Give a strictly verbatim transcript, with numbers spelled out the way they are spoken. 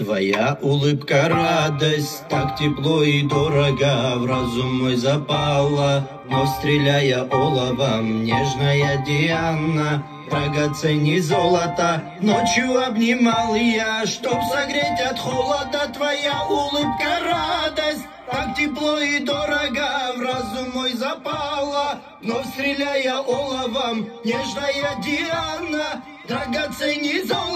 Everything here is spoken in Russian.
Твоя улыбка, радость, так тепло и дорого в разум мой запала. Но стреляя оловом, нежная Диана, драгоценней золота, ночью обнимал я, чтоб согреть от холода. Твоя улыбка, радость, так тепло и дорого в разум мой запала. Но стреляя оловом, нежная Диана, драгоценней золота.